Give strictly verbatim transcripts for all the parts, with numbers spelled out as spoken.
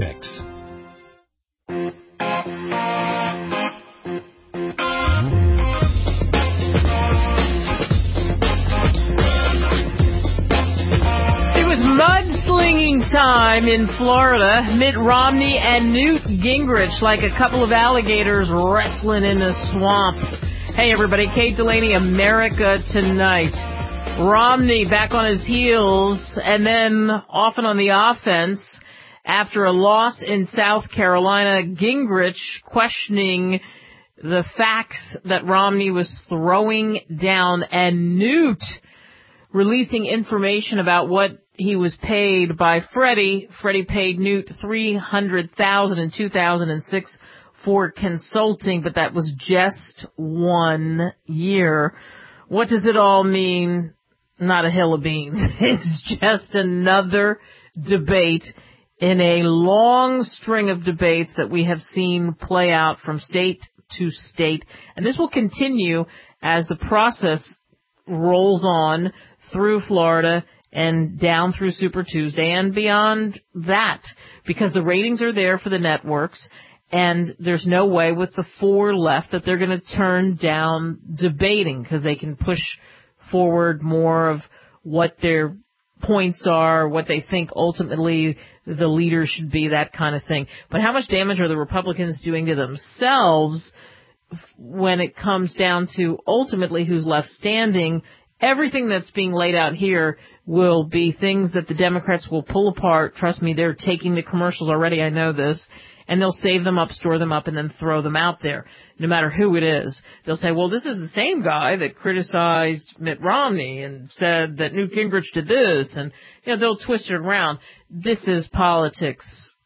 checks. Mudslinging time in Florida. Mitt Romney and Newt Gingrich like a couple of alligators wrestling in the swamp. Hey everybody, Kate Delaney, America Tonight. Romney back on his heels and then often on the offense after a loss in South Carolina. Gingrich questioning the facts that Romney was throwing down, and Newt releasing information about what he was paid by Freddie. Freddie paid Newt three hundred thousand dollars in two thousand six for consulting, but that was just one year. What does it all mean? Not a hill of beans. It's just another debate in a long string of debates that we have seen play out from state to state. And this will continue as the process rolls on through Florida and down through Super Tuesday and beyond that, because the ratings are there for the networks, and there's no way with the four left that they're going to turn down debating, because they can push forward more of what their points are, what they think ultimately the leader should be, that kind of thing. But how much damage are the Republicans doing to themselves when it comes down to ultimately who's left standing? Everything that's being laid out here will be things that the Democrats will pull apart. Trust me, they're taking the commercials already. I know this. And they'll save them up, store them up, and then throw them out there, no matter who it is. They'll say, well, this is the same guy that criticized Mitt Romney and said that Newt Gingrich did this. And, you know, they'll twist it around. This is politics,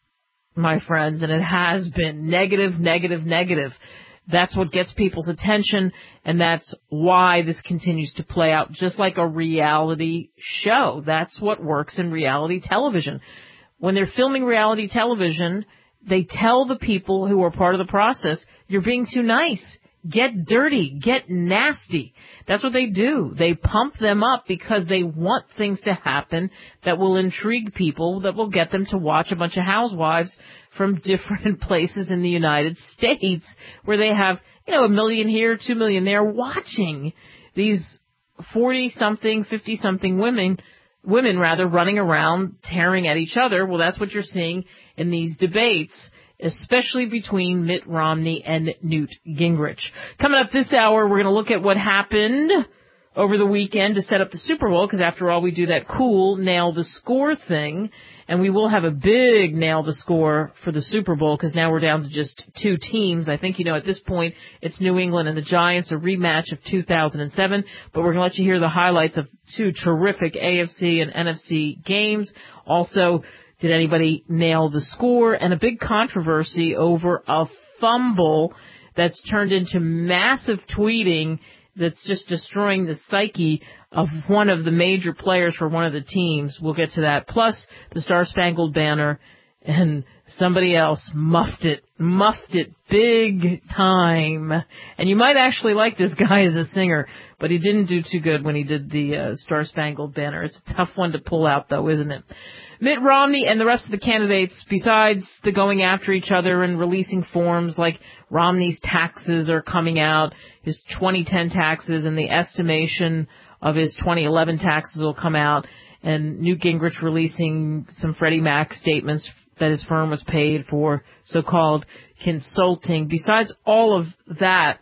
my friends, and it has been negative, negative, negative. That's what gets people's attention, and that's why this continues to play out just like a reality show. That's what works in reality television. When they're filming reality television, they tell the people who are part of the process, you're being too nice. Get dirty. Get nasty. That's what they do. They pump them up because they want things to happen that will intrigue people, that will get them to watch a bunch of housewives from different places in the United States where they have, you know, a million here, two million there watching these forty-something, fifty-something women, women rather, running around tearing at each other. Well, that's what you're seeing in these debates, especially between Mitt Romney and Newt Gingrich. Coming up this hour, we're going to look at what happened over the weekend to set up the Super Bowl, because after all, we do that cool nail the score thing, and we will have a big nail the score for the Super Bowl, because now we're down to just two teams. I think, you know, at this point, it's New England and the Giants, a rematch of two thousand seven, but we're going to let you hear the highlights of two terrific A F C and N F C games. Also, did anybody nail the score? And a big controversy over a fumble that's turned into massive tweeting that's just destroying the psyche of one of the major players for one of the teams. We'll get to that. Plus, the Star-Spangled Banner, and somebody else muffed it, muffed it big time. And you might actually like this guy as a singer, but he didn't do too good when he did the uh, Star-Spangled Banner. It's a tough one to pull out, though, isn't it? Mitt Romney and the rest of the candidates, besides the going after each other and releasing forms like Romney's taxes are coming out, his twenty ten taxes and the estimation of his twenty eleven taxes will come out, and Newt Gingrich releasing some Freddie Mac statements that his firm was paid for so-called consulting. Besides all of that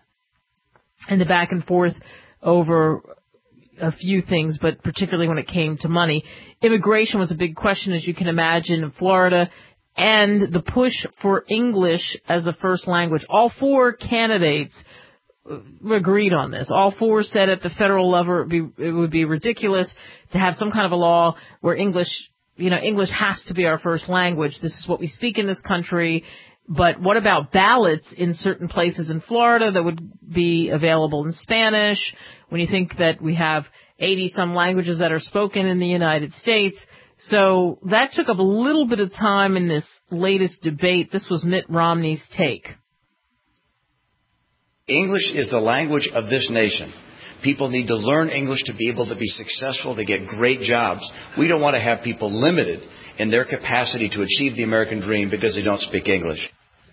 and the back and forth over a few things, but particularly when it came to money, immigration was a big question, as you can imagine, in Florida, and the push for English as the first language. All four candidates agreed on this. All four said at the federal level it would be, it would be ridiculous to have some kind of a law where English, you know, English has to be our first language. This is what we speak in this country. But what about ballots in certain places in Florida that would be available in Spanish? When you think that we have eighty-some languages that are spoken in the United States. So that took up a little bit of time in this latest debate. This was Mitt Romney's take. English is the language of this nation. People need to learn English to be able to be successful, to get great jobs. We don't want to have people limited in their capacity to achieve the American dream because they don't speak English.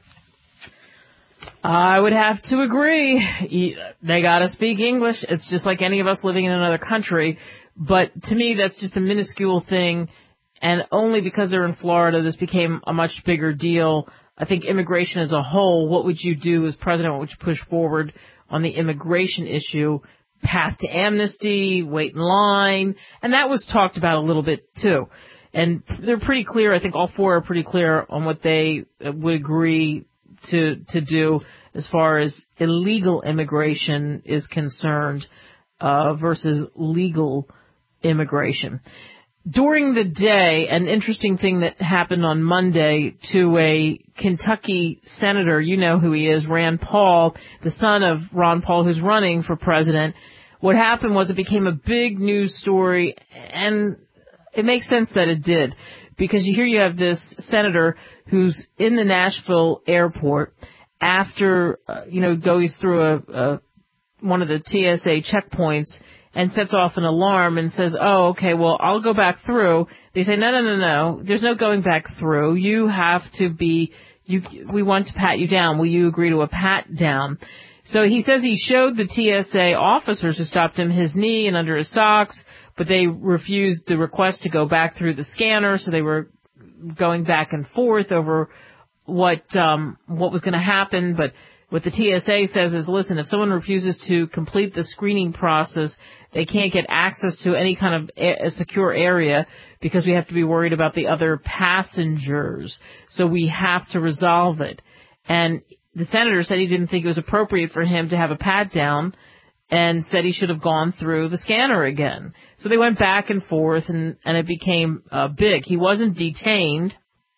I would have to agree. They got to speak English. It's just like any of us living in another country. But to me, that's just a minuscule thing. And only because they're in Florida, this became a much bigger deal. I think immigration as a whole, what would you do as president? What would you push forward on the immigration issue? Path to amnesty, wait in line. And that was talked about a little bit, too. And they're pretty clear. I think all four are pretty clear on what they would agree to to do as far as illegal immigration is concerned uh, versus legal immigration. During the day, an interesting thing that happened on Monday to a Kentucky senator, you know who he is, Rand Paul, the son of Ron Paul, who's running for president. What happened was it became a big news story, and it makes sense that it did, because you hear you have this senator who's in the Nashville airport after, uh, you know, goes through a, a one of the T S A checkpoints and sets off an alarm and says, oh, okay, well, I'll go back through. They say, no, no, no, no, there's no going back through. You have to be, you, we want to pat you down. Will you agree to a pat down? So he says he showed the T S A officers who stopped him his knee and under his socks, but they refused the request to go back through the scanner, so they were going back and forth over what um what was going to happen. But what the T S A says is, listen, if someone refuses to complete the screening process, they can't get access to any kind of a, a secure area because we have to be worried about the other passengers. So we have to resolve it. And the senator said he didn't think it was appropriate for him to have a pat down and said he should have gone through the scanner again. So they went back and forth, and, and it became uh, big. He wasn't detained.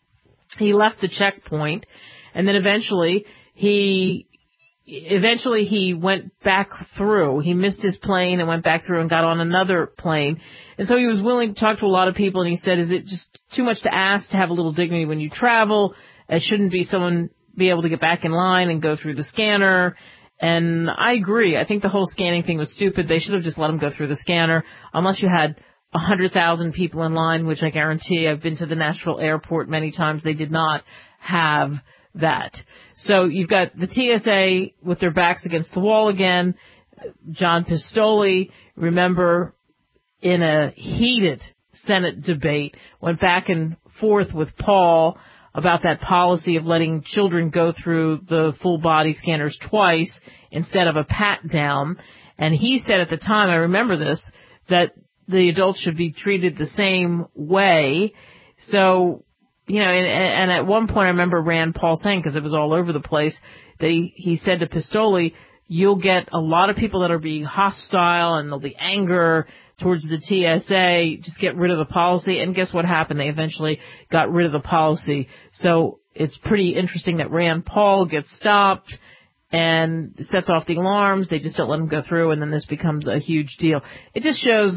He left the checkpoint, and then eventually he eventually he went back through. He missed his plane and went back through and got on another plane. And so he was willing to talk to a lot of people, and he said, is it just too much to ask to have a little dignity when you travel? It shouldn't be someone be able to get back in line and go through the scanner. And I agree. I think the whole scanning thing was stupid. They should have just let him go through the scanner, unless you had one hundred thousand people in line, which I guarantee. I've been to the Nashville airport many times. They did not have that. So you've got the T S A with their backs against the wall again. John Pistoli, remember, in a heated Senate debate, went back and forth with Paul about that policy of letting children go through the full body scanners twice instead of a pat down. And he said at the time, I remember this, that the adults should be treated the same way. So, you know, and, and at one point I remember Rand Paul saying, because it was all over the place, that he, he said to Pistoli, you'll get a lot of people that are being hostile and there'll be anger towards the T S A, just get rid of the policy. And guess what happened? They eventually got rid of the policy. So it's pretty interesting that Rand Paul gets stopped and sets off the alarms. They just don't let him go through, and then this becomes a huge deal. It just shows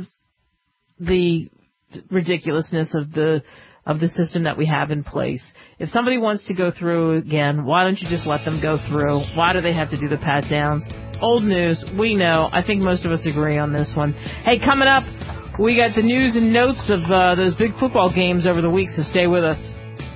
the ridiculousness of the of the system that we have in place. If somebody wants to go through again, why don't you just let them go through? Why do they have to do the pat downs? Old news, we know. I think most of us agree on this one. Hey, coming up, we got the news and notes of uh, those big football games over the week, so stay with us.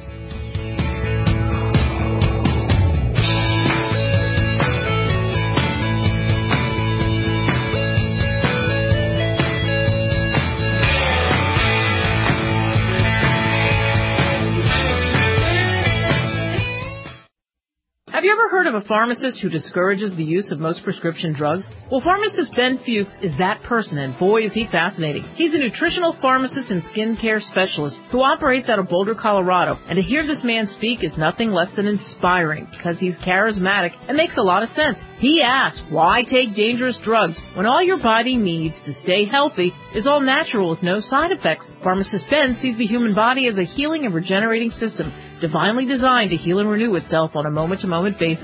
Have you ever heard of a pharmacist who discourages the use of most prescription drugs? Well, pharmacist Ben Fuchs is that person, and boy, is he fascinating. He's a nutritional pharmacist and skincare specialist who operates out of Boulder, Colorado, and to hear this man speak is nothing less than inspiring because he's charismatic and makes a lot of sense. He asks, why take dangerous drugs when all your body needs to stay healthy is all natural with no side effects? Pharmacist Ben sees the human body as a healing and regenerating system, divinely designed to heal and renew itself on a moment-to-moment basis.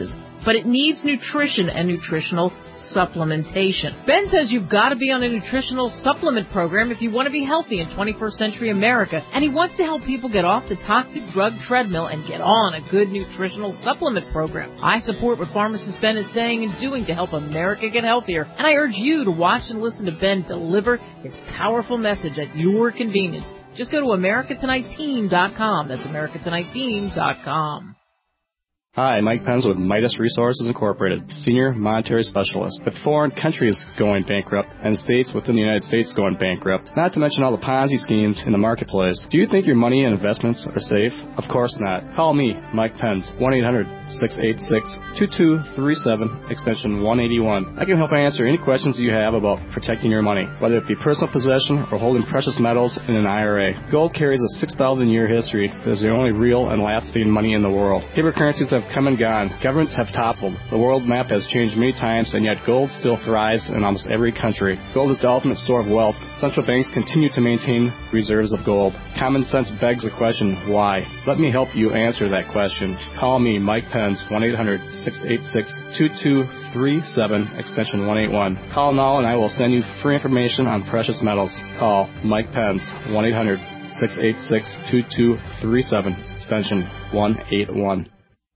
but it needs nutrition and nutritional supplementation. Ben says you've got to be on a nutritional supplement program if you want to be healthy in twenty-first century America, and he wants to help people get off the toxic drug treadmill and get on a good nutritional supplement program. I support what pharmacist Ben is saying and doing to help America get healthier, and I urge you to watch and listen to Ben deliver his powerful message at your convenience. Just go to America Tonight Team dot com. That's America Tonight Team dot com. Hi, Mike Penz with Midas Resources Incorporated, Senior Monetary Specialist. With foreign countries going bankrupt and states within the United States going bankrupt, not to mention all the Ponzi schemes in the marketplace, do you think your money and investments are safe? Of course not. Call me, Mike Penz, one eight hundred six eight six two two three seven, extension one eighty-one. I can help answer any questions you have about protecting your money, whether it be personal possession or holding precious metals in an I R A. Gold carries a six thousand year history. It is the only real and lasting money in the world. Paper currencies have come and gone. Governments have toppled. The world map has changed many times, and yet gold still thrives in almost every country. Gold is the ultimate store of wealth. Central banks continue to maintain reserves of gold. Common sense begs the question, why? Let me help you answer that question. Call me, Mike Penz, one eight hundred six eight six two two three seven, extension one eighty-one. Call now and I will send you free information on precious metals. Call Mike Penz, one eight hundred six eight six two two three seven, extension one eighty-one.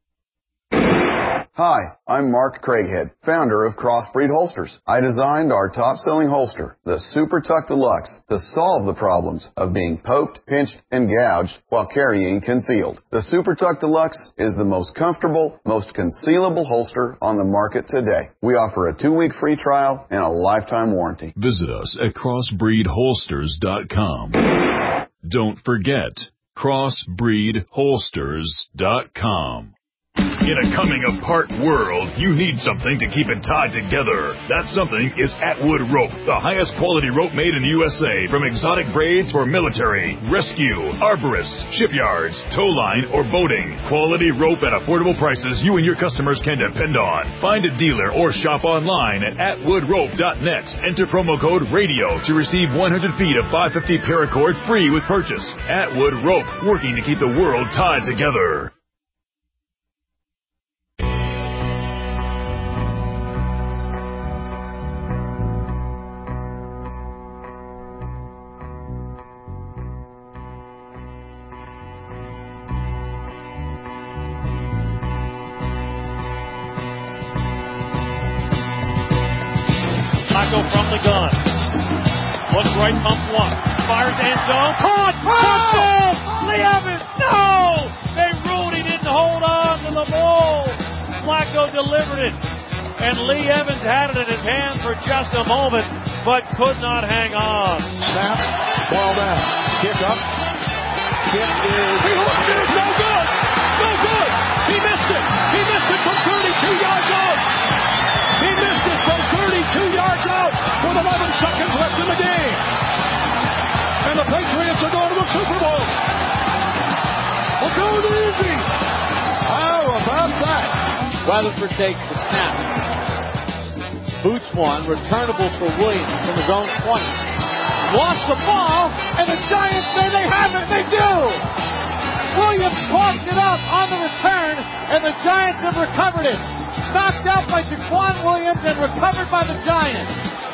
Hi, I'm Mark Craighead, founder of Crossbreed Holsters. I designed our top-selling holster, the Super Tuck Deluxe, to solve the problems of being poked, pinched, and gouged while carrying concealed. The Super Tuck Deluxe is the most comfortable, most concealable holster on the market today. We offer a two-week free trial and a lifetime warranty. Visit us at crossbreed holsters dot com. Don't forget, crossbreed holsters dot com. In a coming-apart world, you need something to keep it tied together. That something is Atwood Rope, the highest quality rope made in the U S A, from exotic braids for military, rescue, arborists, shipyards, tow line, or boating. Quality rope at affordable prices you and your customers can depend on. Find a dealer or shop online at atwood rope dot net. Enter promo code RADIO to receive one hundred feet of five fifty paracord free with purchase. Atwood Rope, working to keep the world tied together. From the gun. Looks right, pumps one. Fires end zone. Caught! Touchdown! Lee Evans! No! They ruled he didn't hold on to the ball. Flacco delivered it. And Lee Evans had it in his hand for just a moment, but could not hang on. Snap. Ball down. Kick up. Kick is... He hooked it. It's no good! No good! He missed it! He missed it from thirty-two yards out! He missed it from thirty-two yards out with eleven seconds left in the game. And the Patriots are going to the Super Bowl. We're going easy. How about that? Rutherford takes the snap. Boots one, returnable for Williams from his own twenty. Lost the ball, and the Giants say they have it. They do. Williams parked it up on the return, and the Giants have recovered it. Knocked out by Jaquan Williams and recovered by the Giants.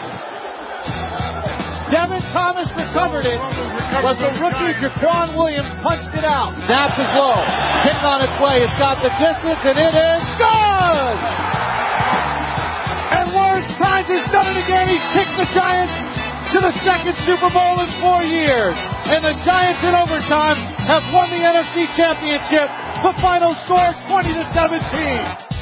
Devin Thomas recovered it, but the rookie Jaquan Williams punched it out. Snap is low. Hitting on its way. It's got the distance, and it is good! And Lawrence Tynes has done it again. He's kicked the Giants to the second Super Bowl in four years. And the Giants in overtime have won the N F C Championship. The final score twenty to seventeen.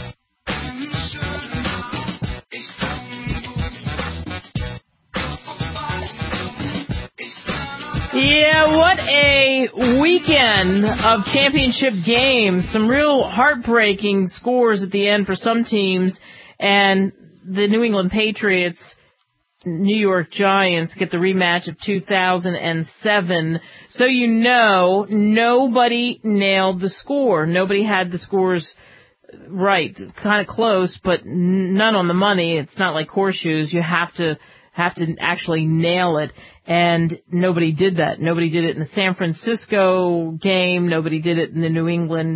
Yeah, what a weekend of championship games. Some real heartbreaking scores at the end for some teams. And the New England Patriots, New York Giants get the rematch of two thousand seven. So you know, nobody nailed the score. Nobody had the scores right. Kind of close, but none on the money. It's not like horseshoes. You have to have to actually nail it. And nobody did that. Nobody did it in the San Francisco game. Nobody did it in the New England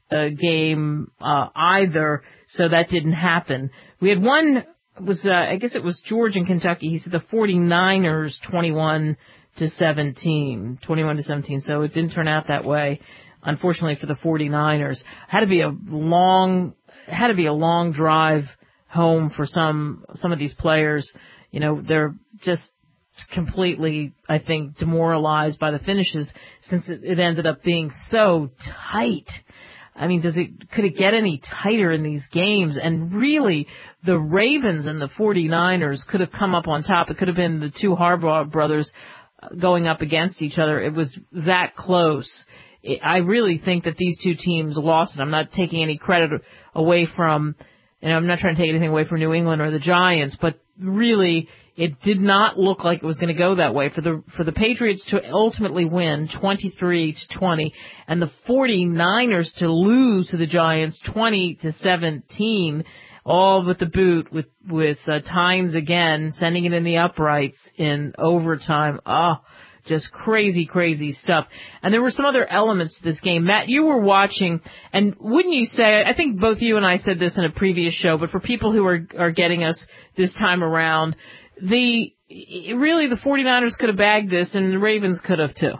uh, game uh, either, so that didn't happen. We had one, was uh, I guess it was George in Kentucky. He said the 49ers twenty-one to seventeen, twenty-one to seventeen, so it didn't turn out that way, unfortunately, for the 49ers. Had to be a long, had to be a long drive home for some some of these players. You know, they're just completely, I think, demoralized by the finishes since it, it ended up being so tight. I mean, does it, could it get any tighter in these games? And really, the Ravens and the 49ers could have come up on top. It could have been the two Harbaugh brothers going up against each other. It was that close. It, I really think that these two teams lost it. I'm not taking any credit away from, you know, I'm not trying to take anything away from New England or the Giants, but really, it did not look like it was going to go that way for the for the Patriots to ultimately win twenty-three to twenty and the 49ers to lose to the Giants twenty to seventeen, all with the boot, with with uh, Tynes again sending it in the uprights in overtime. Oh, just crazy, crazy stuff. And there were some other elements to this game. Matt, you were watching, and wouldn't you say, I think both you and I said this in a previous show, but for people who are are getting us this time around, The really the 49ers could have bagged this, and the Ravens could have too.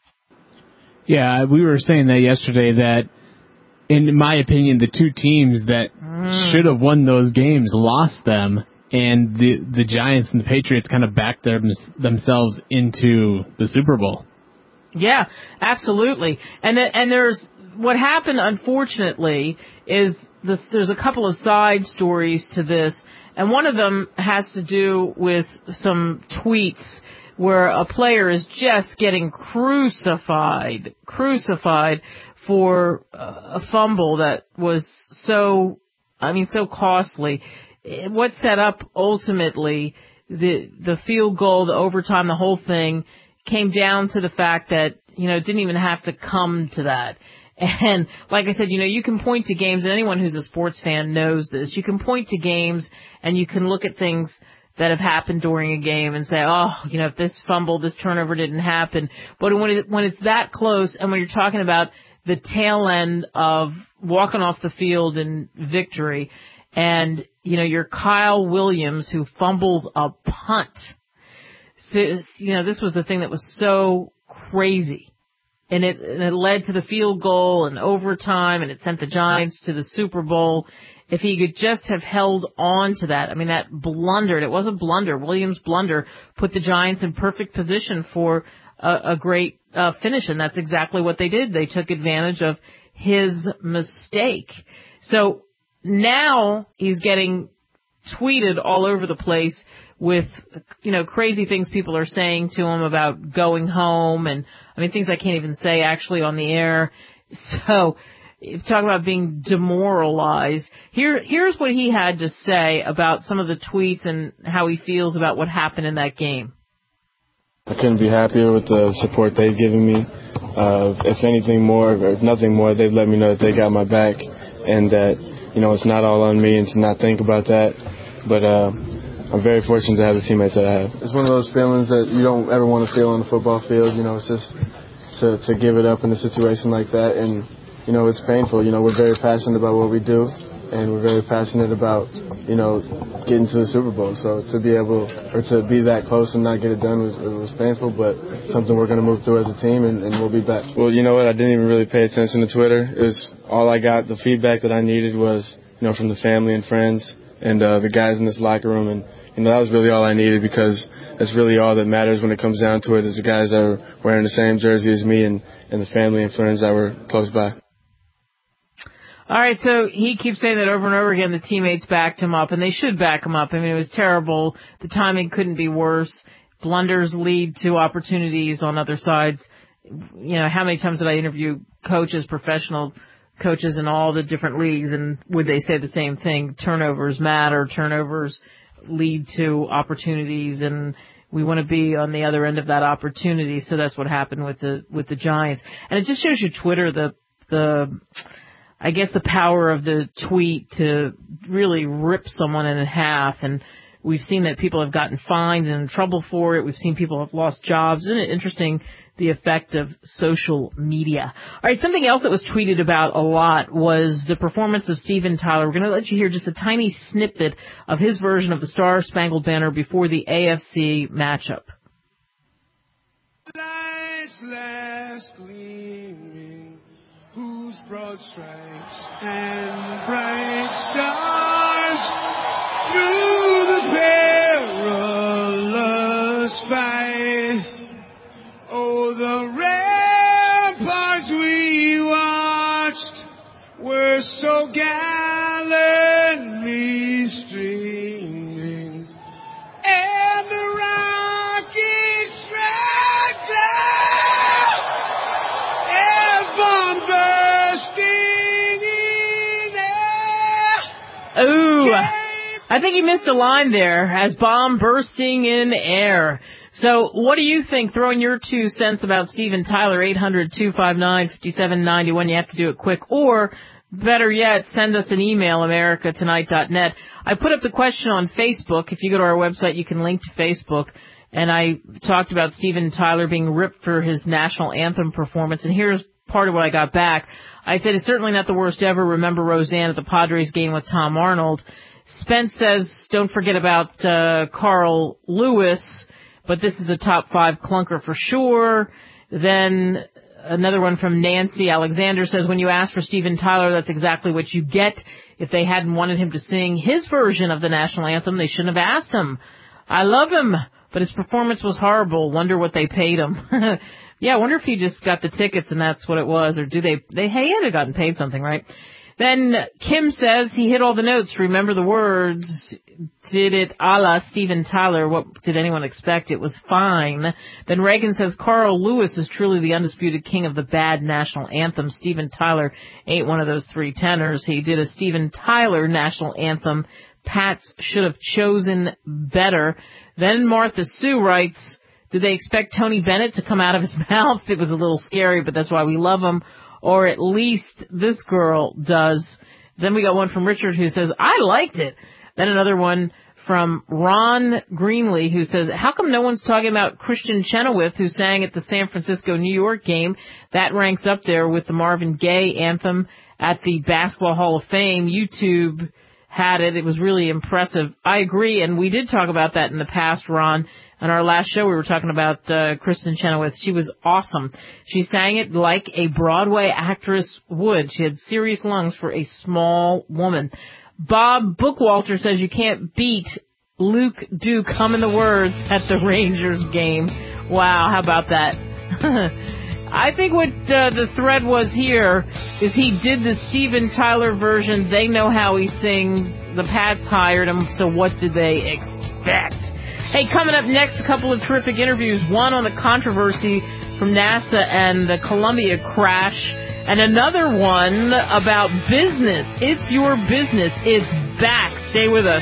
Yeah, we were saying that yesterday that, in my opinion, the two teams that mm. should have won those games lost them, and the the Giants and the Patriots kind of backed their, themselves into the Super Bowl. Yeah, absolutely. And the, and there's what happened, unfortunately, is this, there's a couple of side stories to this. And one of them has to do with some tweets where a player is just getting crucified, crucified for a fumble that was so, I mean, so costly. What set up ultimately the the field goal, the overtime, the whole thing came down to the fact that, you know, it didn't even have to come to that. And like I said, you know, you can point to games, and anyone who's a sports fan knows this. You can point to games and you can look at things that have happened during a game and say, oh, you know, if this fumble, this turnover didn't happen. But when it, when it's that close, and when you're talking about the tail end of walking off the field in victory, and, you know, you're Kyle Williams who fumbles a punt. So, you know, this was the thing that was so crazy. And it, and it led to the field goal and overtime, and it sent the Giants to the Super Bowl. If he could just have held on to that, I mean, that blunder, it was a blunder, Williams' blunder, put the Giants in perfect position for a, a great uh, finish, and that's exactly what they did. They took advantage of his mistake. So now he's getting tweeted all over the place with, you know, crazy things people are saying to him about going home, and I mean, things I can't even say actually on the air. So, talk about being demoralized. Here, here's what he had to say about some of the tweets and how he feels about what happened in that game. I couldn't be happier with the support they've given me. Uh, if anything more, or if nothing more, they've let me know that they got my back, and that, you know, it's not all on me, and to not think about that. But uh, I'm very fortunate to have the teammates that I have. It's one of those feelings that you don't ever want to feel on the football field. You know, it's just to, to give it up in a situation like that. And, you know, it's painful. You know, we're very passionate about what we do, and we're very passionate about, you know, getting to the Super Bowl. So to be able, or to be that close and not get it done was, it was painful, but something we're going to move through as a team, and, and we'll be back. Well, you know what? I didn't even really pay attention to Twitter. It was all I got. The feedback that I needed was, you know, from the family and friends and uh, the guys in this locker room. And, you know, that was really all I needed, because that's really all that matters when it comes down to it, is the guys that are wearing the same jersey as me, and, and the family and friends that were close by. All right, so he keeps saying that over and over again, the teammates backed him up, and they should back him up. I mean, it was terrible. The timing couldn't be worse. Blunders lead to opportunities on other sides. You know, how many times did I interview coaches, professional coaches in all the different leagues, and would they say the same thing? Turnovers matter. Turnovers lead to opportunities, and we want to be on the other end of that opportunity. So that's what happened with the with the Giants. And it just shows you Twitter, the the I guess the power of the tweet to really rip someone in half. And We've seen that people have gotten fined and in trouble for it. We've seen people have lost jobs. Isn't it interesting, the effect of social media? All right, something else that was tweeted about a lot was the performance of Steven Tyler. We're going to let you hear just a tiny snippet of his version of the Star Spangled Banner before the A F C matchup. Lights last gleaming, whose broad stripes and bright stars through the perilous fight. Oh, the ramparts we watched were so gallantly streaming, and the rockets struck down as bomb bursting in air. Ooh, I think he missed a line there, as bomb bursting in air. So what do you think? Throw in your two cents about Steven Tyler, eight hundred, two five nine, five seven nine one. You have to do it quick. Or, better yet, send us an email, america tonight dot net. I put up the question on Facebook. If you go to our website, you can link to Facebook. And I talked about Steven Tyler being ripped for his national anthem performance. And here's part of what I got back. I said, it's certainly not the worst ever. Remember Roseanne at the Padres game with Tom Arnold. Spence says, don't forget about uh, Carl Lewis. But this is a top five clunker for sure. Then another one from Nancy Alexander says, when you ask for Steven Tyler, that's exactly what you get. If they hadn't wanted him to sing his version of the national anthem, they shouldn't have asked him. I love him, but his performance was horrible. Wonder what they paid him. Yeah, I wonder if he just got the tickets and that's what it was. Or do they, they, hey, he had gotten paid something, right? Then Kim says he hit all the notes. Remember the words. Did it a la Steven Tyler. What did anyone expect? It was fine. Then Reagan says Carl Lewis is truly the undisputed king of the bad national anthem. Steven Tyler ain't one of those three tenors. He did a Steven Tyler national anthem. Pats should have chosen better. Then Martha Sue writes, did they expect Tony Bennett to come out of his mouth? It was a little scary, but that's why we love him. Or at least this girl does. Then we got one from Richard who says, I liked it. Then another one from Ron Greenlee who says, how come no one's talking about Christian Chenoweth who sang at the San Francisco-New York game? That ranks up there with the Marvin Gaye anthem at the Basketball Hall of Fame. YouTube had it. It was really impressive. I agree, and we did talk about that in the past, Ron. On our last show, we were talking about uh, Kristen Chenoweth. She was awesome. She sang it like a Broadway actress would. She had serious lungs for a small woman. Bob Bookwalter says you can't beat Luke Duke humming the words at the Rangers game. Wow, how about that? I think what uh, the thread was here is he did the Steven Tyler version. They know how he sings. The Pats hired him, so what did they expect? Hey, coming up next, a couple of terrific interviews. One on the controversy from NASA and the Columbia crash, and another one about business. It's your business. It's back. Stay with us.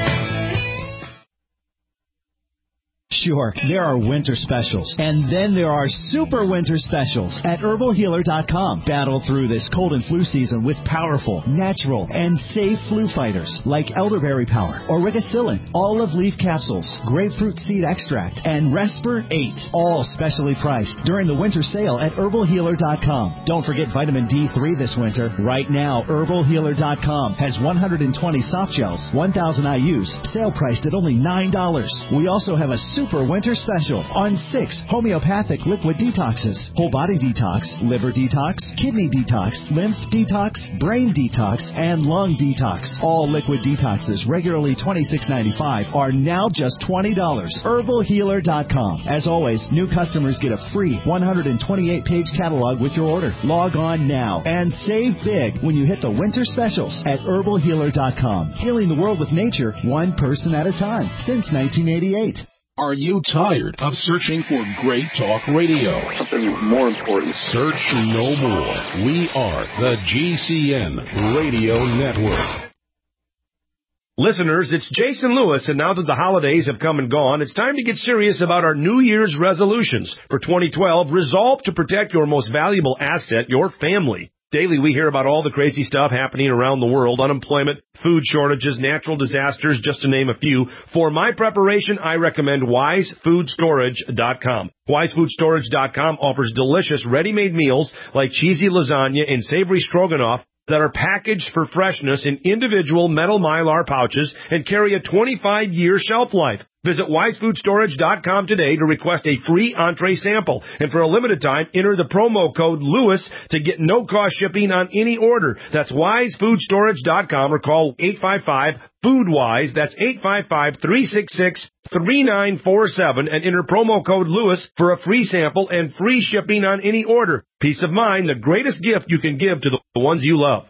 Sure, there are winter specials, and then there are super winter specials at herbal healer dot com. Battle through this cold and flu season with powerful, natural, and safe flu fighters like elderberry power, auricicillin, olive leaf capsules, grapefruit seed extract, and Resper eight, all specially priced during the winter sale at herbal healer dot com. Don't forget vitamin D three this winter. Right now, herbal healer dot com has one hundred twenty soft gels, one thousand I U's, sale priced at only nine dollars. We also have a super Super winter special on six homeopathic liquid detoxes: whole body detox, liver detox, kidney detox, lymph detox, brain detox, and lung detox. All liquid detoxes, regularly twenty-six ninety-five, are now just twenty dollars. herbal healer dot com. As always, new customers get a free one hundred twenty-eight page catalog with your order. Log on now and save big when you hit the winter specials at herbal healer dot com. Healing the world with nature, one person at a time, since nineteen eighty-eight. Are you tired of searching for great talk radio? Something more important. Search no more. We are the G C N Radio Network. Listeners, it's Jason Lewis, and now that the holidays have come and gone, it's time to get serious about our New Year's resolutions. For twenty twelve, resolve to protect your most valuable asset, your family. Daily, we hear about all the crazy stuff happening around the world, unemployment, food shortages, natural disasters, just to name a few. For my preparation, I recommend wise food storage dot com. wise food storage dot com offers delicious ready-made meals like cheesy lasagna and savory stroganoff that are packaged for freshness in individual metal mylar pouches and carry a twenty-five year shelf life. Visit wise food storage dot com today to request a free entree sample. And for a limited time, enter the promo code Lewis to get no-cost shipping on any order. That's wise food storage dot com or call eight five five, food wise. That's eight five five, three six six, three nine four seven and enter promo code Lewis for a free sample and free shipping on any order. Peace of mind, the greatest gift you can give to the ones you love.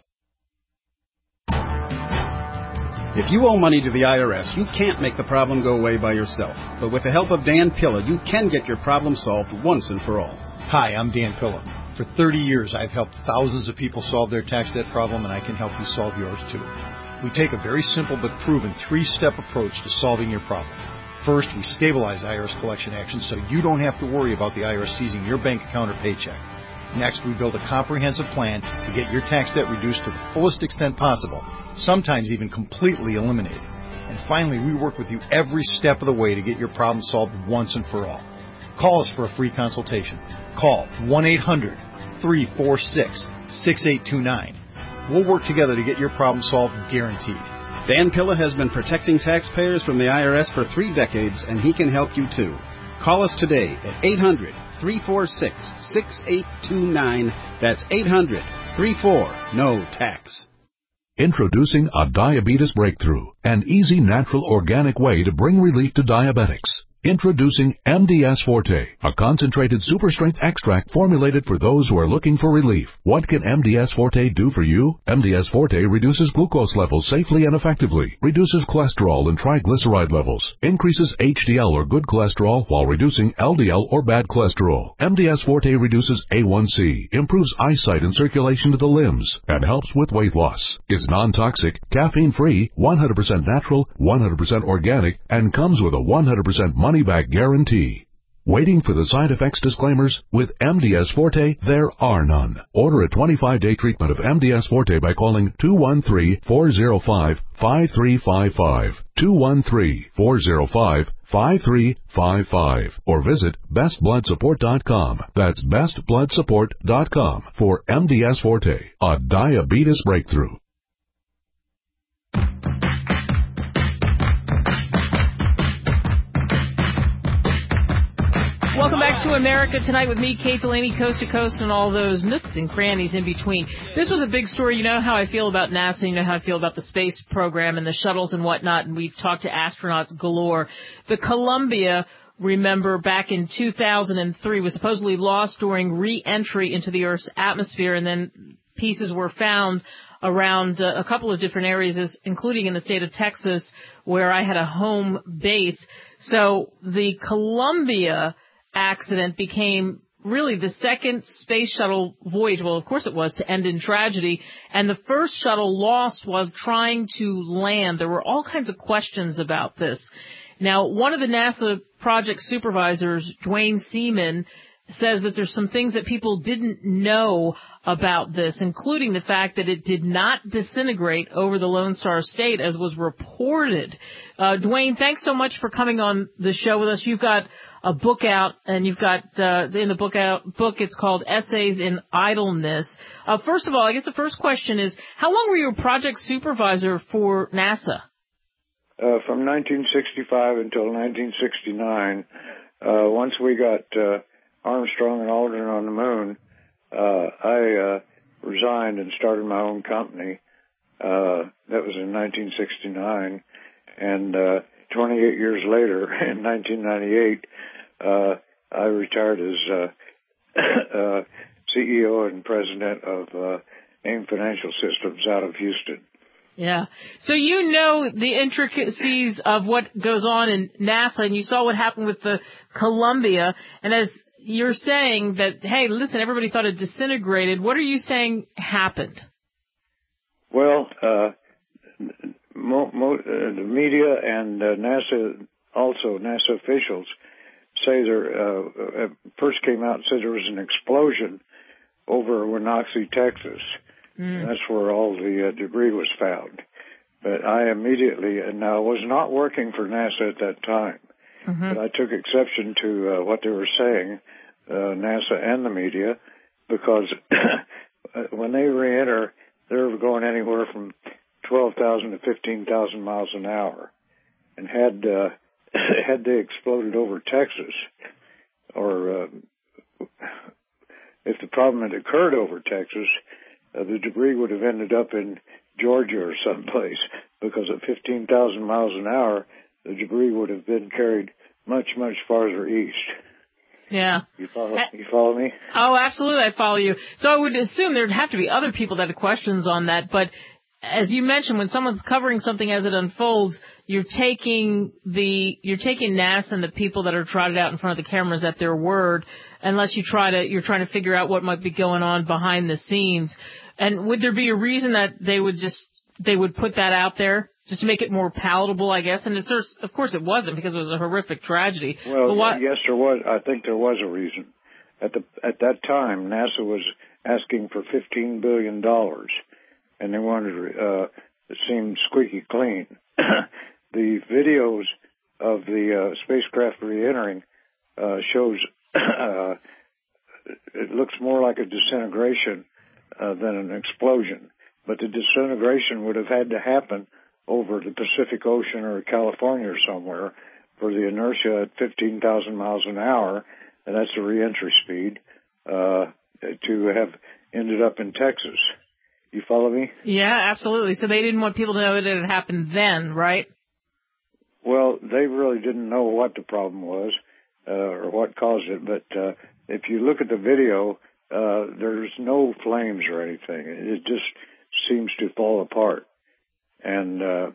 If you owe money to the I R S, you can't make the problem go away by yourself. But with the help of Dan Pilla, you can get your problem solved once and for all. Hi, I'm Dan Pilla. For thirty years, I've helped thousands of people solve their tax debt problem, and I can help you solve yours too. We take a very simple but proven three-step approach to solving your problem. First, we stabilize I R S collection actions so you don't have to worry about the I R S seizing your bank account or paycheck. Next, we build a comprehensive plan to get your tax debt reduced to the fullest extent possible, sometimes even completely eliminated. And finally, we work with you every step of the way to get your problem solved once and for all. Call us for a free consultation. Call one eight hundred, three four six, six eight two nine. We'll work together to get your problem solved, guaranteed. Dan Pilla has been protecting taxpayers from the I R S for three decades, and he can help you too. Call us today at eight hundred, three four six, six eight two nine. That's eight hundred, three four, N O tax. Introducing a diabetes breakthrough, an easy, natural, organic way to bring relief to diabetics. Introducing M D S Forte, a concentrated super-strength extract formulated for those who are looking for relief. What can M D S Forte do for you? M D S Forte reduces glucose levels safely and effectively, reduces cholesterol and triglyceride levels, increases H D L or good cholesterol while reducing L D L or bad cholesterol. M D S Forte reduces A one C, improves eyesight and circulation to the limbs, and helps with weight loss. Is non-toxic, caffeine-free, one hundred percent natural, one hundred percent organic, and comes with a one hundred percent money money-back guarantee. Waiting for the side effects disclaimers? With M D S Forte, there are none. Order a twenty-five day treatment of M D S Forte by calling two one three, four zero five, five three five five, two one three, four zero five, five three five five, or visit best blood support dot com. That's best blood support dot com for M D S Forte, a diabetes breakthrough. Welcome back to America Tonight with me, Kate Delaney, coast to coast, and all those nooks and crannies in between. This was a big story. You know how I feel about NASA. You know how I feel about the space program and the shuttles and whatnot, and we've talked to astronauts galore. The Columbia, remember, back in two thousand three, was supposedly lost during re-entry into the Earth's atmosphere, and then pieces were found around uh, a couple of different areas, including in the state of Texas, where I had a home base. So the Columbia accident became really the second space shuttle voyage, well, of course it was, to end in tragedy, and the first shuttle lost while trying to land. There were all kinds of questions about this. Now, one of the NASA project supervisors, Dwayne Seaman, says that there's some things that people didn't know about this, including the fact that it did not disintegrate over the Lone Star State as was reported. Uh, Dwayne, thanks so much for coming on the show with us. You've got a book out, and you've got uh, in the book out book it's called Essays in Idleness. Uh, first of all, I guess the first question is, how long were you a project supervisor for NASA? Uh, from nineteen sixty-five until nineteen sixty-nine. Uh, once we got uh, Armstrong and Aldrin on the moon, uh, I uh, resigned and started my own company. Uh, that was in nineteen sixty-nine. And uh, twenty-eight years later, in nineteen ninety-eight, uh, I retired as uh, uh, C E O and president of uh, AIM Financial Systems out of Houston. Yeah. So you know the intricacies of what goes on in NASA, and you saw what happened with the Columbia. And as you're saying that, hey, listen, everybody thought it disintegrated. What are you saying happened? Well, uh, mo- mo- uh, the media and uh, NASA, also NASA officials, say there uh, uh, first came out and said there was an explosion over Winaxie, Texas. Mm. That's where all the uh, debris was found. But I immediately, and now I was not working for NASA at that time, mm-hmm. but I took exception to uh, what they were saying, uh, NASA and the media, because when they re-enter, they're going anywhere from twelve thousand to fifteen thousand miles an hour. And had uh, had they exploded over Texas, or uh, if the problem had occurred over Texas, uh, the debris would have ended up in Georgia or someplace, because at fifteen thousand miles an hour, the debris would have been carried much, much farther east. Yeah. You follow, you follow me? Oh, absolutely, I follow you. So I would assume there'd have to be other people that have questions on that, but as you mentioned, when someone's covering something as it unfolds, you're taking the you're taking NASA and the people that are trotted out in front of the cameras at their word, unless you try to you're trying to figure out what might be going on behind the scenes. And would there be a reason that they would just they would put that out there just to make it more palatable, I guess? And it's, of course it wasn't, because it was a horrific tragedy. Well, but what, yes, there was. I think there was a reason. At the at that time, NASA was asking for fifteen billion dollars. And they wanted uh, it seemed squeaky clean. The videos of the uh, spacecraft re-entering uh, shows uh, it looks more like a disintegration uh, than an explosion. But the disintegration would have had to happen over the Pacific Ocean or California or somewhere for the inertia at fifteen thousand miles an hour, and that's the re-entry speed, uh, to have ended up in Texas. You follow me? Yeah, absolutely. So they didn't want people to know that it had happened then, right? Well, they really didn't know what the problem was uh, or what caused it. But uh, if you look at the video, uh, there's no flames or anything. It just seems to fall apart. And uh,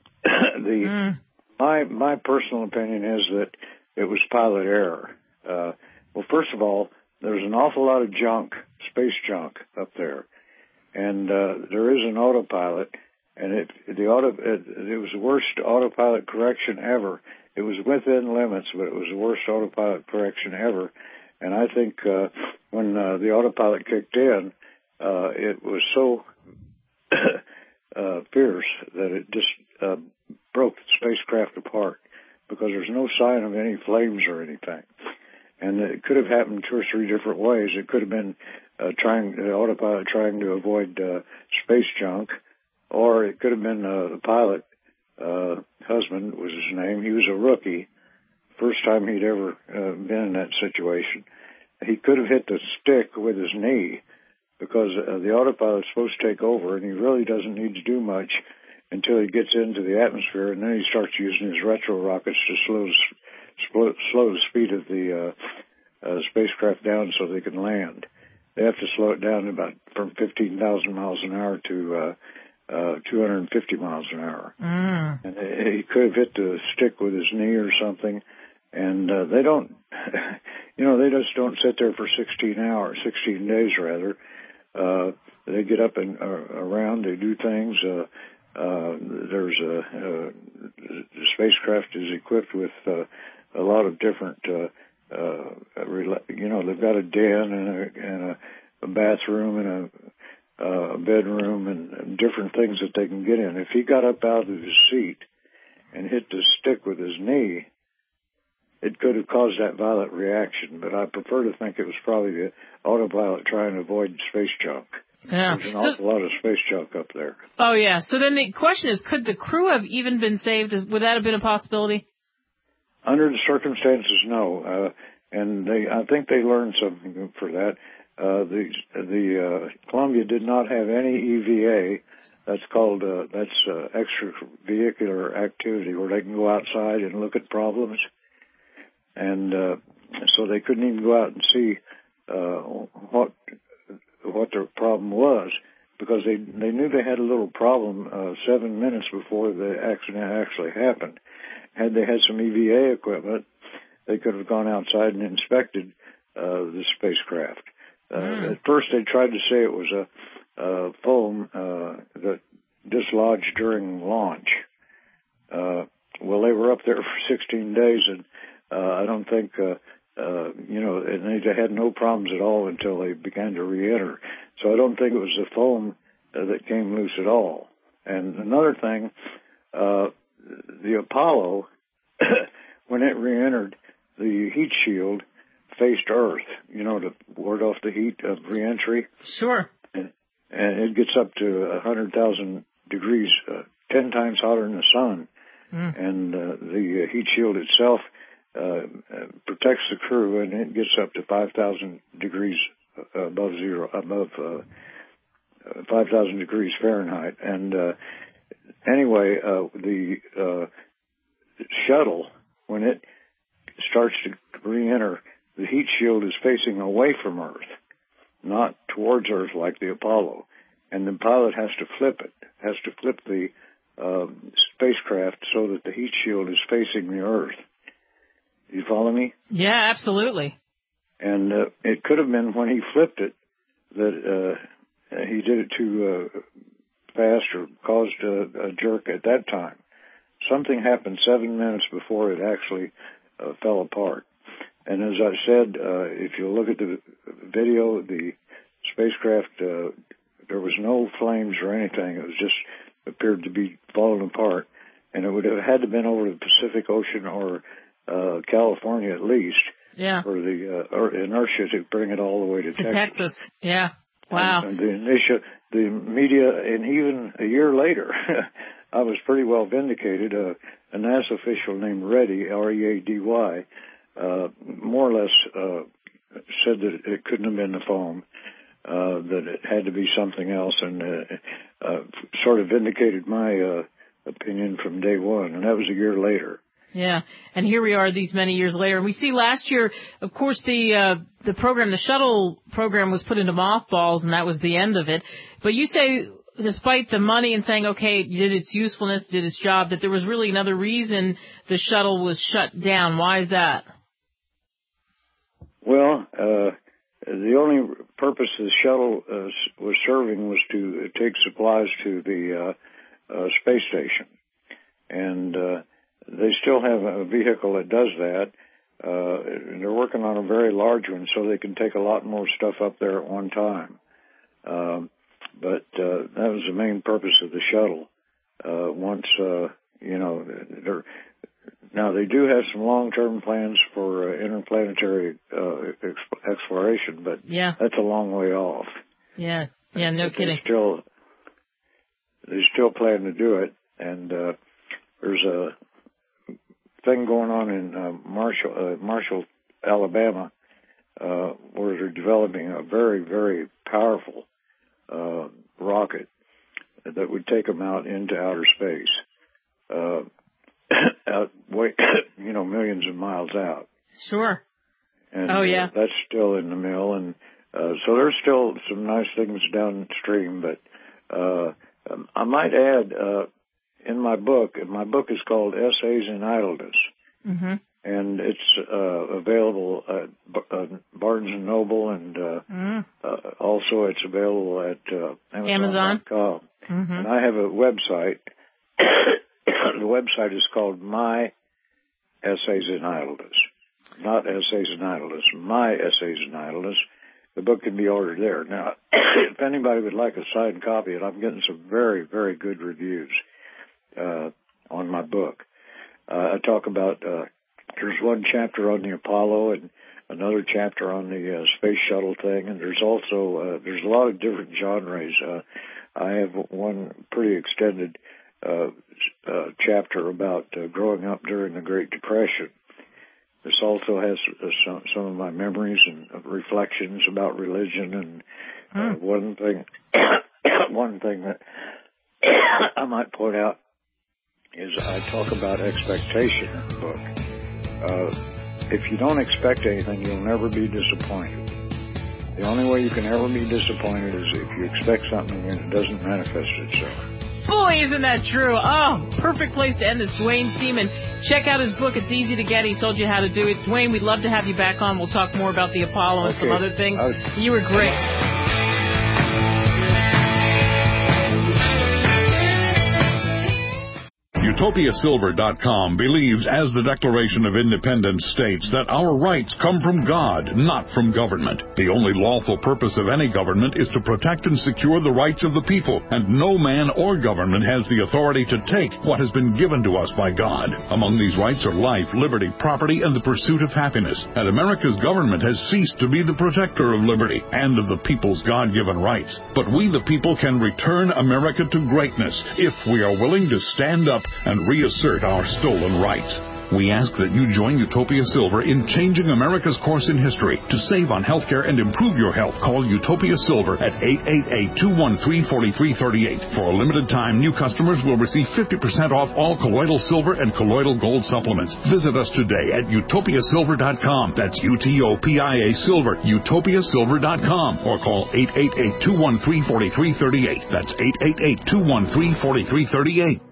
the mm. my my personal opinion is that it was pilot error. Uh, well, first of all, there's an awful lot of junk, space junk, up there. And uh, there is an autopilot, and it the auto it, it was the worst autopilot correction ever. It was within limits, but it was the worst autopilot correction ever. And I think uh, when uh, the autopilot kicked in, uh, it was so uh, fierce that it just uh, broke the spacecraft apart, because there's no sign of any flames or anything. And it could have happened two or three different ways. It could have been uh, trying the autopilot trying to avoid uh, space junk, or it could have been uh, the pilot. Uh, husband was his name. He was a rookie, first time he'd ever uh, been in that situation. He could have hit the stick with his knee, because uh, the autopilot's supposed to take over, and he really doesn't need to do much until he gets into the atmosphere, and then he starts using his retro rockets to slow slow, slow the speed of the uh, uh, spacecraft down so they can land. They have to slow it down about from fifteen thousand miles an hour to uh, uh, two hundred fifty miles an hour. Mm. And he could have hit the stick with his knee or something. And uh, they don't, you know, they just don't sit there for sixteen hours, sixteen days rather. Uh, they get up and uh, around, they do things. Uh, uh, there's a, uh, the spacecraft is equipped with uh, a lot of different, uh, uh, you know, they've got a den and a, and a, a bathroom and a, a bedroom and different things that they can get in. If he got up out of his seat and hit the stick with his knee, it could have caused that violent reaction, but I prefer to think it was probably the autopilot trying to avoid space junk. Yeah. There's an so, awful lot of space junk up there. Oh, yeah. So then the question is, could the crew have even been saved? Would that have been a possibility? Under the circumstances, no. Uh, and they, I think they learned something for that. Uh, the the uh, Columbia did not have any E V A. That's called uh, that's uh, extravehicular activity, where they can go outside and look at problems. And uh, so they couldn't even go out and see uh, what what their problem was, because they they knew they had a little problem uh, seven minutes before the accident actually happened. Had they had some E V A equipment, they could have gone outside and inspected uh, the spacecraft. Uh, mm. At first, they tried to say it was a, a foam uh, that dislodged during launch. Uh, well, they were up there for sixteen days, and Uh, I don't think uh, uh, you know, and they had no problems at all until they began to re-enter. So I don't think it was the foam uh, that came loose at all. And another thing, uh, the Apollo, when it re-entered, the heat shield faced Earth, you know, to ward off the heat of re-entry. Sure. And, and it gets up to one hundred thousand degrees, uh, ten times hotter than the sun. Mm. And uh, the uh, heat shield itself uh, uh, protects the crew, and it gets up to five thousand degrees uh, above zero, above uh, uh, five thousand degrees Fahrenheit. And uh, anyway, uh, the uh, shuttle, when it starts to re-enter, the heat shield is facing away from Earth, not towards Earth like the Apollo. And the pilot has to flip it, has to flip the uh, spacecraft so that the heat shield is facing the Earth. You follow me? Yeah, absolutely. And uh, it could have been when he flipped it that uh, he did it too uh, fast or caused a, a jerk at that time. Something happened seven minutes before it actually uh, fell apart. And as I said, uh, if you look at the video, the spacecraft, uh, there was no flames or anything. It was just appeared to be falling apart. And it would have had to have been over the Pacific Ocean or uh, California at least. Yeah. For the uh, inertia to bring it all the way to, to Texas. Texas. Yeah. Wow. And, and the initial, the media, and even a year later, I was pretty well vindicated. Uh, a NASA official named Reddy, R E A D Y, uh, more or less uh, said that it couldn't have been the foam, uh, that it had to be something else, and uh, uh, sort of vindicated my uh, opinion from day one, and that was a year later. Yeah, and here we are these many years later. And we see last year, of course, the uh, the program, the shuttle program was put into mothballs, and that was the end of it. But you say, despite the money and saying, okay, it did its usefulness, did its job, that there was really another reason the shuttle was shut down. Why is that? Well, uh, the only purpose the shuttle uh, was serving was to take supplies to the uh, uh, space station. And uh, they still have a vehicle that does that. Uh, they're working on a very large one, so they can take a lot more stuff up there at one time. Um, but uh, that was the main purpose of the shuttle. Uh, once, uh, you know, they're, now they do have some long-term plans for uh, interplanetary uh, ex- exploration, but yeah. that's a long way off. Yeah, yeah, no but kidding. They still, they still plan to do it, and uh, there's a thing going on in uh, Marshall, uh, Marshall, Alabama, uh, where they're developing a very, very powerful uh, rocket that would take them out into outer space, uh, out way, you know, millions of miles out. Sure. And, oh yeah. Uh, that's still in the mill, and uh, so there's still some nice things downstream. But uh, um, I might add. Uh, In my book, and my book is called Essays in Idleness, mm-hmm. and it's uh, available at uh, Barnes and Noble, and uh, mm. uh, also it's available at uh, Amazon dot com. Mm-hmm. And I have a website. The website is called My Essays in Idleness, not Essays in Idleness, My Essays in Idleness. The book can be ordered there. Now, if anybody would like a signed copy, and I'm getting some very, very good reviews Uh, on my book. Uh, I talk about, uh, there's one chapter on the Apollo and another chapter on the uh, space shuttle thing, and there's also, uh, there's a lot of different genres. Uh, I have one pretty extended uh, uh, chapter about uh, growing up during the Great Depression. This also has uh, some, some of my memories and uh, reflections about religion, and uh, mm. one thing, one thing that I might point out is I talk about expectation in the book. Uh, if you don't expect anything, you'll never be disappointed. The only way you can ever be disappointed is if you expect something and it doesn't manifest itself. Boy, isn't that true? Oh, perfect place to end this. Duane Seaman. Check out his book. It's easy to get. He told you how to do it. Duane, we'd love to have you back on. We'll talk more about the Apollo and okay. some other things. Was, you were great. You Utopia Silver dot com believes, as the Declaration of Independence states, that our rights come from God, not from government. The only lawful purpose of any government is to protect and secure the rights of the people, and no man or government has the authority to take what has been given to us by God. Among these rights are life, liberty, property, and the pursuit of happiness. And America's government has ceased to be the protector of liberty and of the people's God-given rights. But we, the people, can return America to greatness if we are willing to stand up and reassert our stolen rights. We ask that you join Utopia Silver in changing America's course in history. To save on health care and improve your health, call Utopia Silver at eight eight eight, two one three, four three three eight. For a limited time, new customers will receive fifty percent off all colloidal silver and colloidal gold supplements. Visit us today at Utopia Silver dot com. That's U T O P I A Silver, Utopia Silver dot com. Or call eight eight eight, two one three, four three three eight. That's eight eight eight, two one three, four three three eight.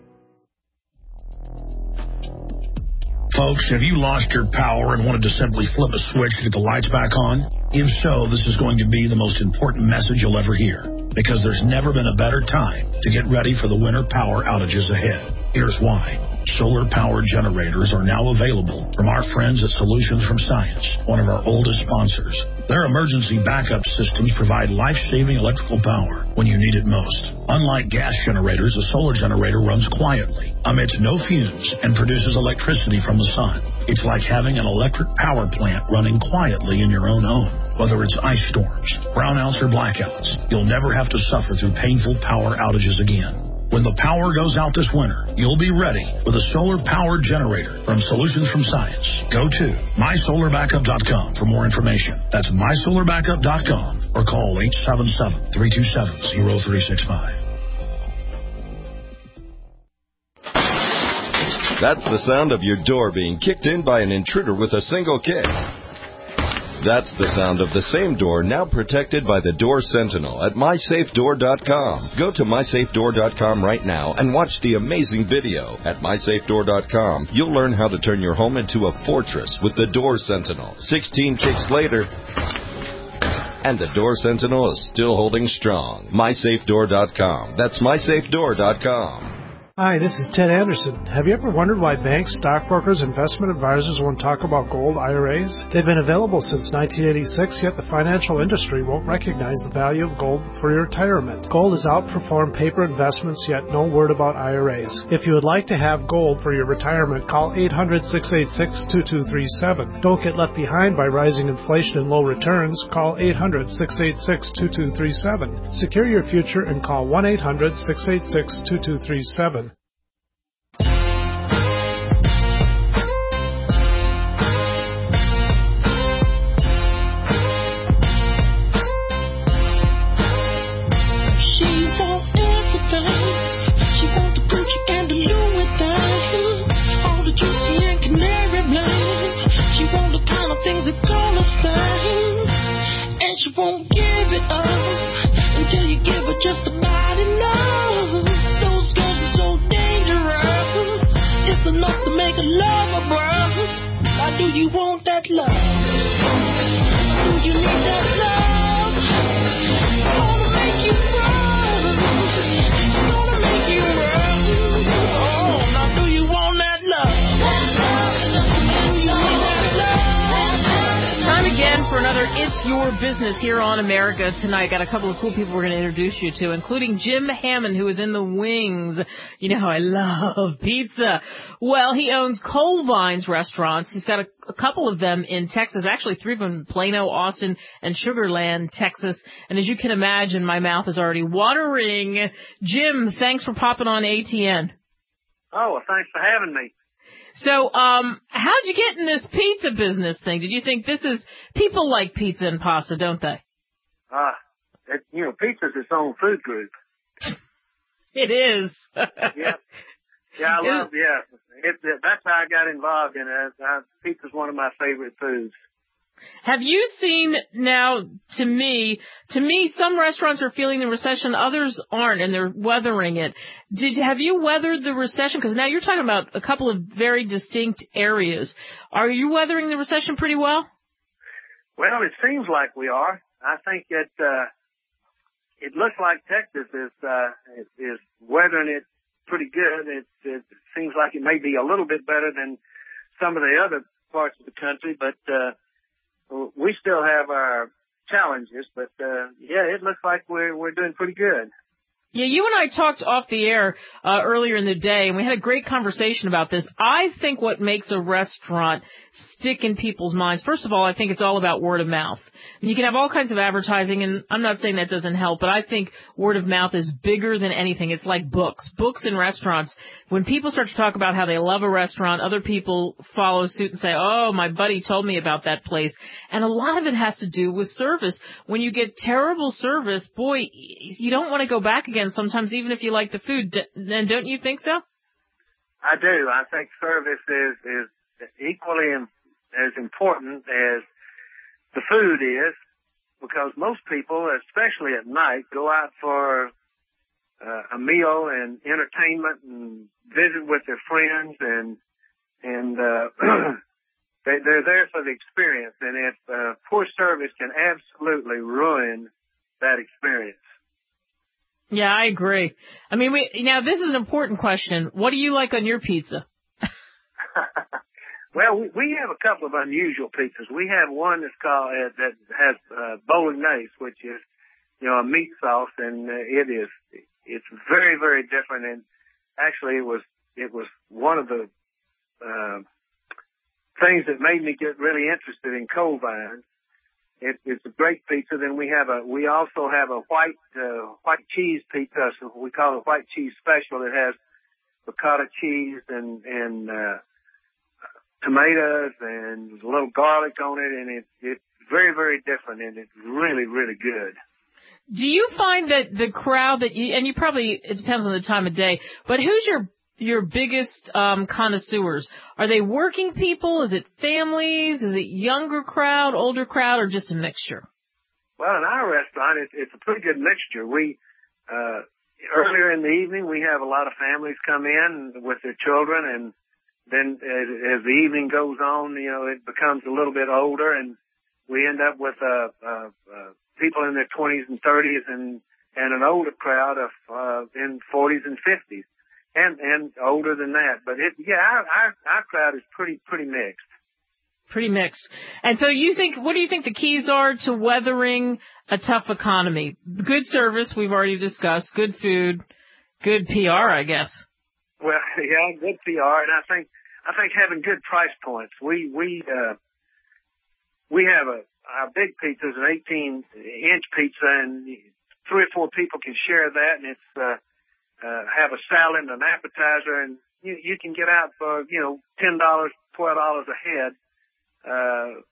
Folks, have you lost your power and wanted to simply flip a switch to get the lights back on? If so, this is going to be the most important message you'll ever hear, because there's never been a better time to get ready for the winter power outages ahead. Here's why. Solar-powered generators are now available from our friends at Solutions from Science, one of our oldest sponsors. Their emergency backup systems provide life-saving electrical power when you need it most. Unlike gas generators, a solar generator runs quietly, emits no fumes, and produces electricity from the sun. It's like having an electric power plant running quietly in your own home. Whether it's ice storms, brownouts, or blackouts, you'll never have to suffer through painful power outages again. When the power goes out this winter, you'll be ready with a solar-powered generator from Solutions from Science. Go to my solar backup dot com for more information. That's my solar backup dot com or call eight seven seven, three two seven, zero three six five. That's the sound of your door being kicked in by an intruder with a single kick. That's the sound of the same door now protected by the Door Sentinel at my safe door dot com. Go to my safe door dot com right now and watch the amazing video. At my safe door dot com, you'll learn how to turn your home into a fortress with the Door Sentinel. sixteen kicks later, and the Door Sentinel is still holding strong. my safe door dot com. That's my safe door dot com. Hi, this is Ted Anderson. Have you ever wondered why banks, stockbrokers, investment advisors won't talk about gold I R As? They've been available since nineteen eighty-six, yet the financial industry won't recognize the value of gold for your retirement. Gold has outperformed paper investments, yet no word about I R As. If you would like to have gold for your retirement, call eight hundred, six eight six, two two three seven. Don't get left behind by rising inflation and low returns. Call eight hundred, six eight six, two two three seven. Secure your future and call one eight hundred, six eight six, two two three seven. She won't give it up until you give her just about enough. Those girls are so dangerous. It's enough to make a lover, bro. Why do you want that love? Do you need that love? Gonna make you run. Gonna make you run. Oh, now do you want that love? Do you need that love? Time again for another It's Your Business here on America Tonight. Got a couple of cool people we're going to introduce you to, including Jim Hammond, who is in the wings. You know how I love pizza. Well, he owns Coal Vines restaurants. He's got a, a couple of them in Texas, actually three of them in Plano, Austin, and Sugar Land, Texas. And as you can imagine, my mouth is already watering. Jim, thanks for popping on A T N. Oh, well, thanks for having me. So, um, how'd you get in this pizza business thing? Did you think this is, people like pizza and pasta, don't they? Uh, it, you know, pizza's its own food group. It is. yeah. Yeah, I love, yeah. It, it, that's how I got involved in it. I, pizza's one of my favorite foods. Have you seen now, to me, to me, some restaurants are feeling the recession, others aren't, and they're weathering it. Did Have you weathered the recession? Because now you're talking about a couple of very distinct areas. Are you weathering the recession pretty well? Well, it seems like we are. I think it, uh, it looks like Texas is, uh, is weathering it pretty good. It, it seems like it may be a little bit better than some of the other parts of the country, but uh, we still have our challenges. But uh, yeah, it looks like we're we're doing pretty good. Yeah, you and I talked off the air uh, earlier in the day, and we had a great conversation about this. I think what makes a restaurant stick in people's minds, first of all, I think it's all about word of mouth. And you can have all kinds of advertising, and I'm not saying that doesn't help, but I think word of mouth is bigger than anything. It's like books. Books in restaurants. When people start to talk about how they love a restaurant, other people follow suit and say, oh, my buddy told me about that place. And a lot of it has to do with service. When you get terrible service, boy, you don't want to go back again sometimes, even if you like the food. Then don't you think so? I do. I think service is, is equally as important as the food is, because most people, especially at night, go out for uh, a meal and entertainment and visit with their friends, and and uh, they, they're there for the experience. And if uh, poor service can absolutely ruin that experience. Yeah, I agree. I mean, we now this is an important question. What do you like on your pizza? Well, we, we have a couple of unusual pizzas. We have one that's called uh, that has uh, bolognese, which is, you know, a meat sauce, and uh, it is it's very very different. And actually, it was it was one of the uh, things that made me get really interested in Cold Vines. It, it's a great pizza. Then we have a we also have a white uh, white cheese pizza. So we call it a white cheese special. It has ricotta cheese and and uh, tomatoes and a little garlic on it, and it, it's very, very different, and it's really, really good. Do you find that the crowd that you, and you probably, it depends on the time of day, but who's your your biggest um, connoisseurs? Are they working people? Is it families? Is it younger crowd, older crowd, or just a mixture? Well, in our restaurant, it's, it's a pretty good mixture. We uh, earlier in the evening, we have a lot of families come in with their children, and then as, as the evening goes on, you know, it becomes a little bit older, and we end up with uh, uh, uh, people in their twenties and thirties, and and an older crowd of uh, in forties and fifties, and and older than that. But it, yeah, our, our our crowd is pretty pretty mixed. Pretty mixed. And so you think, what do you think the keys are to weathering a tough economy? Good service, we've already discussed. Good food, good P R, I guess. Well, yeah, good P R, and I think I think having good price points. We we uh, we have a our big pizza is an eighteen inch pizza, and three or four people can share that, and it's uh, uh, have a salad and an appetizer, and you you can get out for you know ten dollars, twelve dollars a head, uh,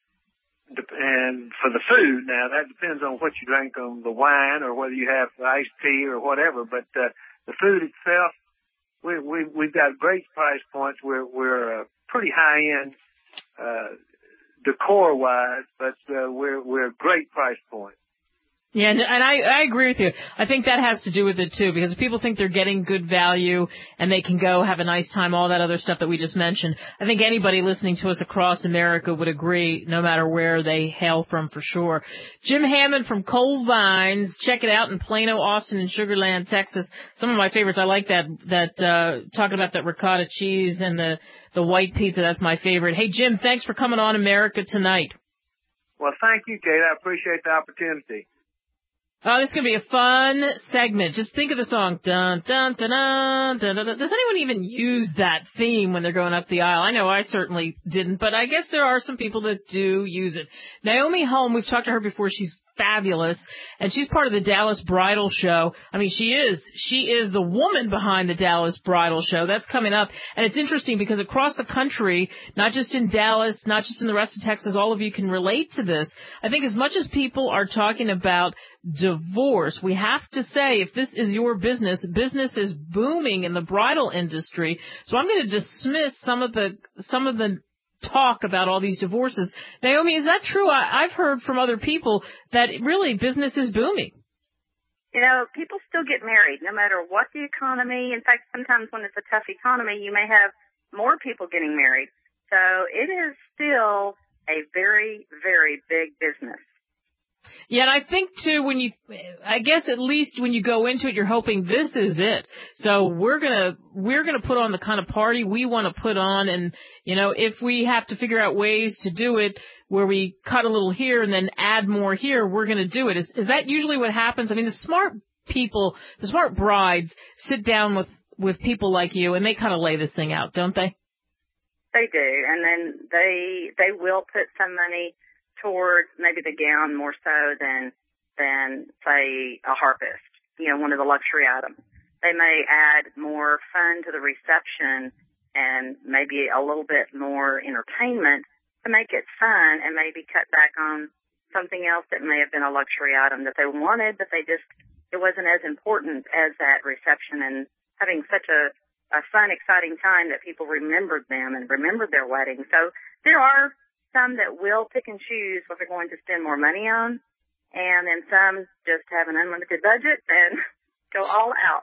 and for the food. Now that depends on what you drink, on the wine, or whether you have iced tea or whatever. But uh, the food itself. We, we, we've got great price points. We're, we're uh, pretty high end, uh, decor wise, but, uh, we're, we're a great price point. Yeah, and, and I, I agree with you. I think that has to do with it too, because if people think they're getting good value and they can go have a nice time, all that other stuff that we just mentioned, I think anybody listening to us across America would agree, no matter where they hail from, for sure. Jim Hammond from Cold Vines. Check it out in Plano, Austin, and Sugar Land, Texas. Some of my favorites. I like that, that, uh, talking about that ricotta cheese and the, the white pizza. That's my favorite. Hey, Jim, thanks for coming on America Tonight. Well, thank you, Kate. I appreciate the opportunity. Oh, this is going to be a fun segment. Just think of the song. Dun, dun, dun, dun, dun, dun, dun. Does anyone even use that theme when they're going up the aisle? I know I certainly didn't, but I guess there are some people that do use it. Naomi Holm, we've talked to her before. She's fabulous, and she's part of the Dallas Bridal Show. I mean, she is. She is the woman behind the Dallas Bridal Show. That's coming up, and it's interesting because across the country, not just in Dallas, not just in the rest of Texas, all of you can relate to this. I think as much as people are talking about divorce, we have to say, if this is your business, business is booming in the bridal industry. So I'm going to dismiss some of the some of the talk about all these divorces. Naomi, is that true? I, I've heard from other people that really business is booming. You know, people still get married no matter what the economy. In fact, sometimes when it's a tough economy, you may have more people getting married. So it is still a very, very big business. Yeah, and I think, too, when you, I guess at least when you go into it, you're hoping this is it. So we're going to, we're going to put on the kind of party we want to put on. And, you know, if we have to figure out ways to do it where we cut a little here and then add more here, we're going to do it. Is, is that usually what happens? I mean, the smart people, the smart brides sit down with, with people like you and they kind of lay this thing out, don't they? They do. And then they, they will put some money towards maybe the gown more so than, than, say, a harpist, you know, one of the luxury items. They may add more fun to the reception and maybe a little bit more entertainment to make it fun and maybe cut back on something else that may have been a luxury item that they wanted, but they just, it wasn't as important as that reception and having such a, a fun, exciting time that people remembered them and remembered their wedding. So there are some that will pick and choose what they're going to spend more money on, and then some just have an unlimited budget and go all out.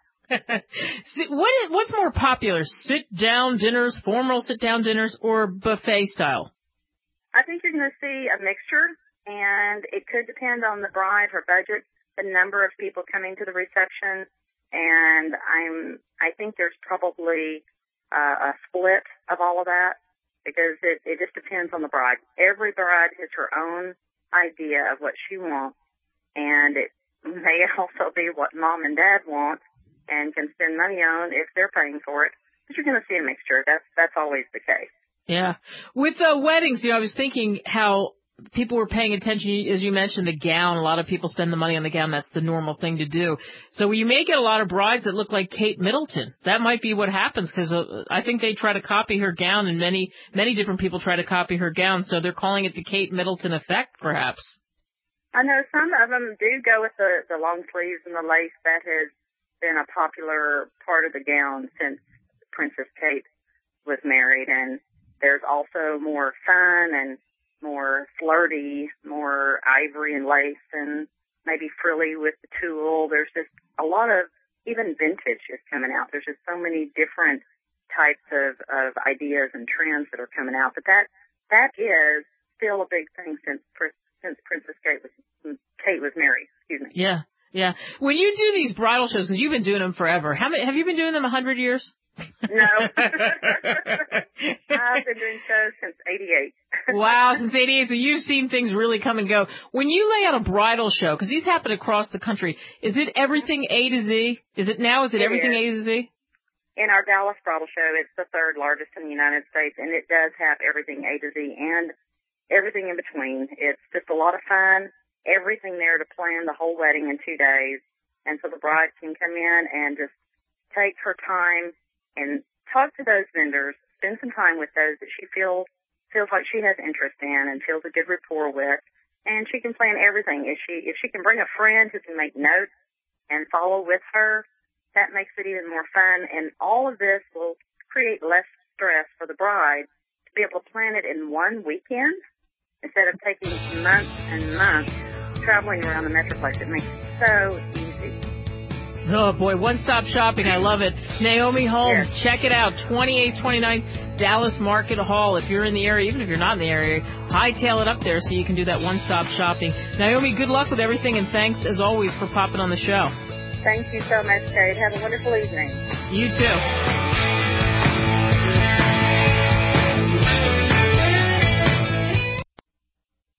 what is, what's more popular, sit-down dinners, formal sit-down dinners, or buffet style? I think you're going to see a mixture, and it could depend on the bride, her budget, the number of people coming to the reception, and I'm I think there's probably uh, a split of all of that. Because it, it just depends on the bride. Every bride has her own idea of what she wants, and it may also be what mom and dad want and can spend money on if they're paying for it. But you're going to see a mixture. That's that's always the case. Yeah. With uh, weddings, you know, I was thinking how people were paying attention, as you mentioned, the gown. A lot of people spend the money on the gown. That's the normal thing to do. So you may get a lot of brides that look like Kate Middleton. That might be what happens because uh, I think they try to copy her gown, and many, many different people try to copy her gown. So they're calling it the Kate Middleton effect, perhaps. I know some of them do go with the, the long sleeves and the lace. That has been a popular part of the gown since Princess Kate was married. And there's also more fun and more flirty, more ivory and lace, and maybe frilly with the tulle. There's just a lot of, even vintage is coming out. There's just so many different types of, of ideas and trends that are coming out. But that that is still a big thing since since Princess Kate was Kate was married. Excuse me. Yeah, yeah. When you do these bridal shows, because you've been doing them forever, how many have you been doing them? A hundred years? No. I've been doing shows since eighty-eight. Wow, since eighty-eight. So you've seen things really come and go. When you lay out a bridal show, because these happen across the country, is it everything A to Z? Is it now? Is it, it everything is. A to Z? In our Dallas bridal show, it's the third largest in the United States, and it does have everything A to Z and everything in between. It's just a lot of fun. Everything there to plan the whole wedding in two days. And so the bride can come in and just take her time and talk to those vendors, spend some time with those that she feels feels like she has interest in and feels a good rapport with, and she can plan everything. If she if she can bring a friend who can make notes and follow with her, that makes it even more fun. And all of this will create less stress for the bride to be able to plan it in one weekend instead of taking months and months traveling around the Metroplex. It makes it so easy. Oh, boy, one-stop shopping. I love it. Naomi Holmes, yes. Check it out, twenty-eight twenty-nine Dallas Market Hall. If you're in the area, even if you're not in the area, hightail it up there so you can do that one-stop shopping. Naomi, good luck with everything, and thanks, as always, for popping on the show. Thank you so much, Kate. Have a wonderful evening. You too.